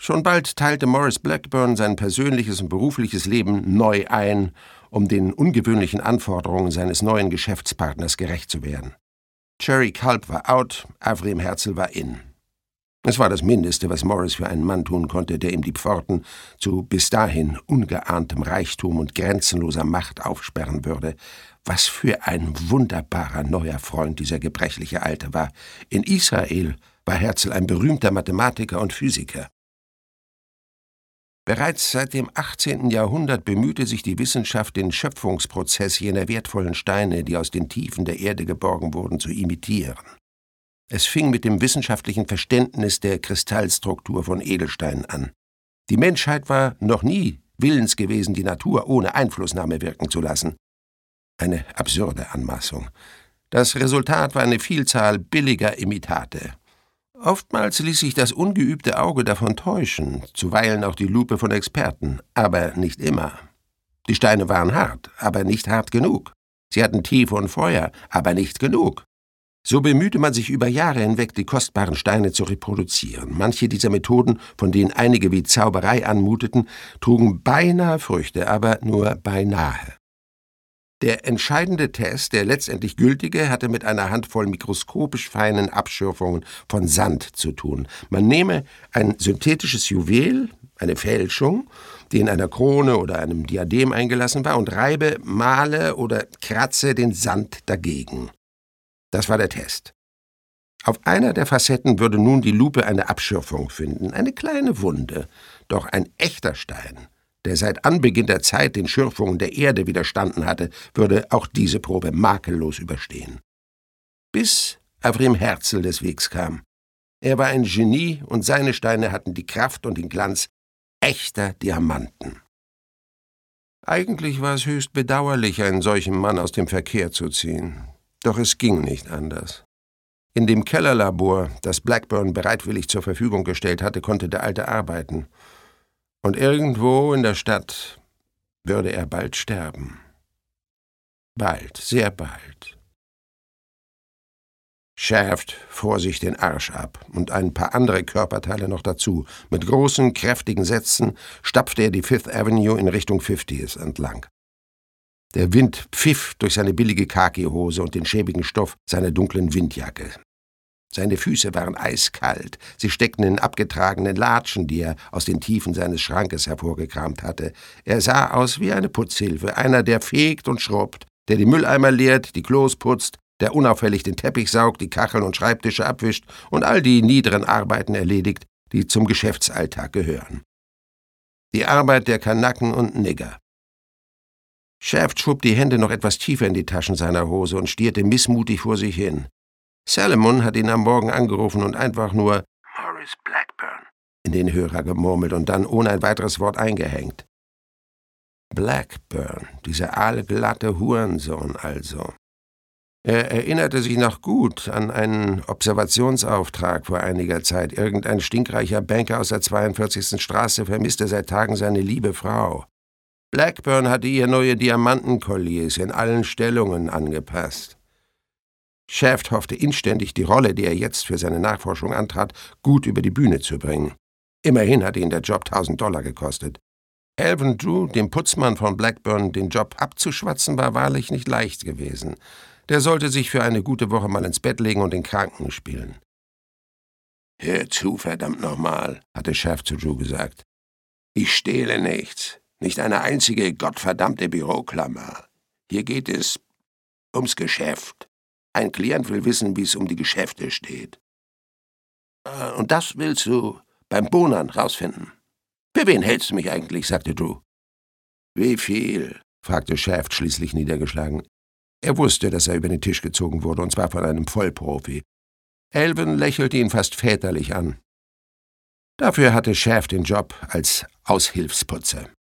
Schon bald teilte Maurice Blackburn sein persönliches und berufliches Leben neu ein, um den ungewöhnlichen Anforderungen seines neuen Geschäftspartners gerecht zu werden. Cherry Culp war out, Avrim Herzl war in. Es war das Mindeste, was Maurice für einen Mann tun konnte, der ihm die Pforten zu bis dahin ungeahntem Reichtum und grenzenloser Macht aufsperren würde. Was für ein wunderbarer neuer Freund dieser gebrechliche Alte war. In Israel war Herzl ein berühmter Mathematiker und Physiker. Bereits seit dem 18. Jahrhundert bemühte sich die Wissenschaft, den Schöpfungsprozess jener wertvollen Steine, die aus den Tiefen der Erde geborgen wurden, zu imitieren. Es fing mit dem wissenschaftlichen Verständnis der Kristallstruktur von Edelsteinen an. Die Menschheit war noch nie willens gewesen, die Natur ohne Einflussnahme wirken zu lassen. Eine absurde Anmaßung. Das Resultat war eine Vielzahl billiger Imitate. Oftmals ließ sich das ungeübte Auge davon täuschen, zuweilen auch die Lupe von Experten, aber nicht immer. Die Steine waren hart, aber nicht hart genug. Sie hatten Tiefe und Feuer, aber nicht genug. So bemühte man sich über Jahre hinweg, die kostbaren Steine zu reproduzieren. Manche dieser Methoden, von denen einige wie Zauberei anmuteten, trugen beinahe Früchte, aber nur beinahe. Der entscheidende Test, der letztendlich gültige, hatte mit einer Handvoll mikroskopisch feinen Abschürfungen von Sand zu tun. Man nehme ein synthetisches Juwel, eine Fälschung, die in einer Krone oder einem Diadem eingelassen war, und reibe, male oder kratze den Sand dagegen. Das war der Test. Auf einer der Facetten würde nun die Lupe eine Abschürfung finden, eine kleine Wunde, doch ein echter Stein, der seit Anbeginn der Zeit den Schürfungen der Erde widerstanden hatte, würde auch diese Probe makellos überstehen. Bis Avrim Herzl des Wegs kam. Er war ein Genie und seine Steine hatten die Kraft und den Glanz echter Diamanten. Eigentlich war es höchst bedauerlich, einen solchen Mann aus dem Verkehr zu ziehen. Doch es ging nicht anders. In dem Kellerlabor, das Blackburn bereitwillig zur Verfügung gestellt hatte, konnte der Alte arbeiten. Und irgendwo in der Stadt würde er bald sterben. Bald, sehr bald. Shaft fror sich den Arsch ab und ein paar andere Körperteile noch dazu. Mit großen, kräftigen Sätzen stapfte er die Fifth Avenue in Richtung 50th entlang. Der Wind pfiff durch seine billige Khaki-Hose und den schäbigen Stoff seiner dunklen Windjacke. Seine Füße waren eiskalt, sie steckten in abgetragenen Latschen, die er aus den Tiefen seines Schrankes hervorgekramt hatte. Er sah aus wie eine Putzhilfe, einer, der fegt und schrubbt, der die Mülleimer leert, die Klos putzt, der unauffällig den Teppich saugt, die Kacheln und Schreibtische abwischt und all die niederen Arbeiten erledigt, die zum Geschäftsalltag gehören. Die Arbeit der Kanaken und Nigger. Shaft schob die Hände noch etwas tiefer in die Taschen seiner Hose und stierte missmutig vor sich hin. Salomon hat ihn am Morgen angerufen und einfach nur »Maurice Blackburn« in den Hörer gemurmelt und dann ohne ein weiteres Wort eingehängt. Blackburn, dieser aalglatte Hurensohn also. Er erinnerte sich noch gut an einen Observationsauftrag vor einiger Zeit. Irgendein stinkreicher Banker aus der 42. Straße vermisste seit Tagen seine liebe Frau. Blackburn hatte ihr neue Diamantenkolliers in allen Stellungen angepasst. Shaft hoffte inständig, die Rolle, die er jetzt für seine Nachforschung antrat, gut über die Bühne zu bringen. Immerhin hatte ihn der Job $1000 gekostet. Alvin Drew, dem Putzmann von Blackburn, den Job abzuschwatzen, war wahrlich nicht leicht gewesen. Der sollte sich für eine gute Woche mal ins Bett legen und den Kranken spielen. »Hör zu, verdammt nochmal«, hatte Shaft zu Drew gesagt. »Ich stehle nichts. Nicht eine einzige gottverdammte Büroklammer. Hier geht es ums Geschäft. Ein Klient will wissen, wie es um die Geschäfte steht. Und das willst du beim Bohnern rausfinden. Für wen hältst du mich eigentlich?« sagte Drew. »Wie viel?« fragte Shaft schließlich niedergeschlagen. Er wusste, dass er über den Tisch gezogen wurde, und zwar von einem Vollprofi. Alvin lächelte ihn fast väterlich an. Dafür hatte Shaft den Job als Aushilfsputzer.